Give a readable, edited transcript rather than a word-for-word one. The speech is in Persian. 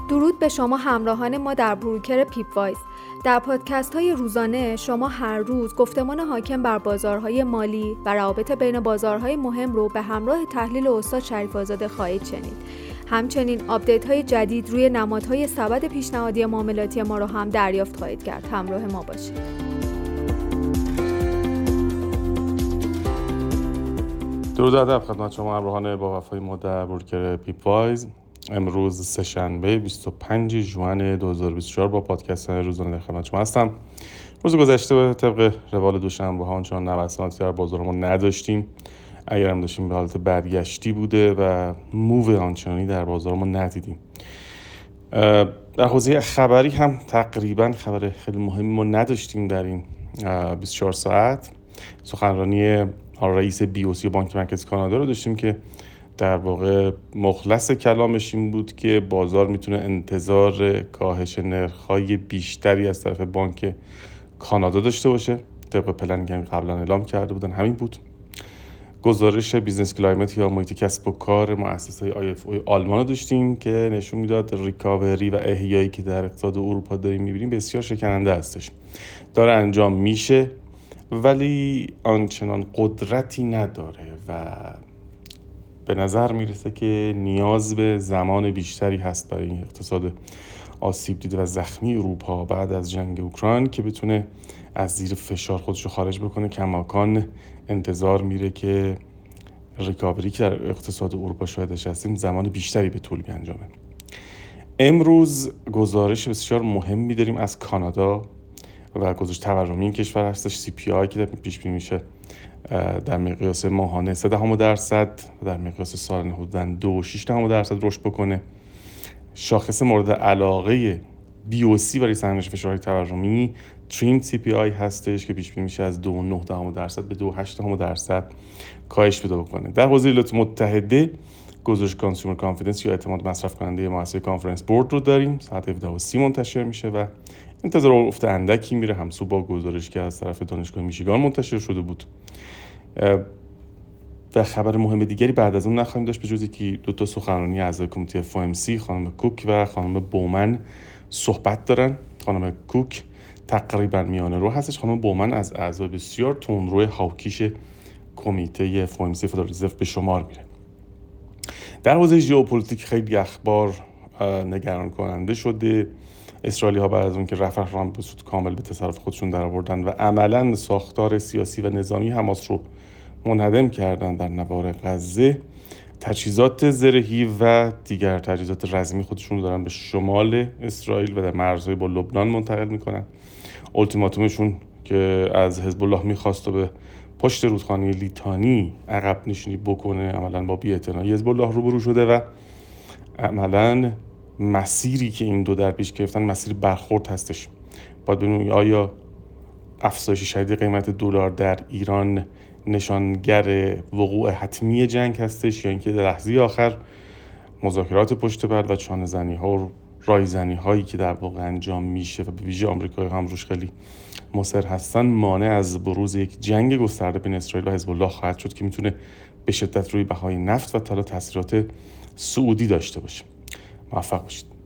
درود به شما همراهان ما در بروکر پیپ وایز. در پادکست های روزانه شما هر روز گفتمان حاکم بر بازارهای مالی و روابط بین بازارهای مهم رو به همراه تحلیل استاد شریف آزاده خواهید شنید. همچنین آپدیت های جدید روی نمادهای سبد پیشنهادی معاملاتی ما رو هم دریافت خواهید کرد. همراه ما باشید. درود و ادب خدمت شما همراهان با وفای ما در بروکر پیپ وایز. امروز سه‌شنبه 25 ژوئن 2024 با پادکست روزانه در خدمت شما هستم. روز گذشته به طبق روال دوشنبه ها آنچنان نوساناتی در بازار ما نداشتیم. اگر هم داشتیم به حالت برگشتی بوده و موو آنچنانی در بازار ما ندیدیم. در حوزه خبری هم تقریبا خبر خیلی مهمی ما نداشتیم در این 24 ساعت. سخنرانی رئیس BOC بانک مرکزی کانادا رو داشتیم که در واقع مخلص کلامش این بود که بازار میتونه انتظار کاهش نرخ‌های بیشتری از طرف بانک کانادا داشته باشه. طبق پلنی که قبلا اعلام کرده بودن همین بود. گزارش بیزنس کلایمت یا محیط کسب و کار مؤسسه IFO آلمان رو داشتیم که نشون میداد ریکاوری و احیایی که در اقتصاد اروپا داریم میبینیم بسیار شکننده هستش. داره انجام میشه ولی آنچنان قدرتی نداره و به نظر میرسه که نیاز به زمان بیشتری هست برای این اقتصاد آسیب دیده و زخمی اروپا بعد از جنگ اوکراین که بتونه از زیر فشار خودش رو خارج بکنه. کماکان انتظار میره که ریکاوری که در اقتصاد اروپا شاهدش هستیم زمان بیشتری به طول بیانجامه. امروز گزارش بسیار مهمی داریم از کانادا و گزارش تورمی این کشور هستش. CPI که پیش بینی میشه در مقیاس ماهانه 0.3% و در مقیاس سالانه حدوداً 2.6% رشد بکنه. شاخص مورد علاقه BOC برای سنجش فشارهای تورمی تریم CPI هستش که پیش بینی میشه از 2.9% به 2.8% کاهش پیدا بکنه. در حوزه ایالات متحده گزارش کانسیومر کانفیدنس یا اعتماد مصرف کننده مؤسسه کانفرنس بورد رو داریم. ساعت 17:30 منتشر میشه و انتظار افت اندکی میره همسو با گزارش که از طرف دانشگاه میشیگان منتشر شده بود. و خبر مهم دیگری بعد از اون نخواهیم داشت به جز اینکه دو تا سخنرانی اعضای کمیته FOMC خانم کوک و خانم بومن صحبت دارن. خانم کوک تقریبا میانه رو هستش. خانم بومن از اعضای بسیار تندرو هاوکیش کمیته FOMC فدرال رزرو به شمار میره. در حوزه ژئوپلیتیک خیلی اخبار نگران کننده شده. اسرائیلی ها بعد از اون که رفح رو به صورت کامل به تصرف خودشون در آوردن و عملاً ساختار سیاسی و نظامی حماس رو منهدم کردن در نوار غزه، تجهیزات زرهی و دیگر تجهیزات رزمی خودشون رو دارن به شمال اسرائیل و در مرزهای با لبنان منتقل میکنن. التیماتومشون که از حزب الله میخواست و به پشت رودخانه لیتانی عقب نشینی بکنه عملاً با بی‌اعتنایی حزب الله روبرو شده و عملاً مسیری که این دو در پیش گرفتن مسیر برخورد هستش. باید ببینیم آیا افزایش شدید قیمت دلار در ایران نشانگر وقوع حتمی جنگ هستش یا اینکه در لحظه آخر مذاکرات پشت پرده و چانه زنی ها و رای زنی هایی که در واقع انجام میشه و به ویژه آمریکایی هم روش خیلی مصر هستن مانع از بروز یک جنگ گسترده بین اسرائیل و حزب الله خواهد شد که میتونه به شدت روی بهای نفت و طلا تاثیرات سعودی داشته باشه. موفق باشید.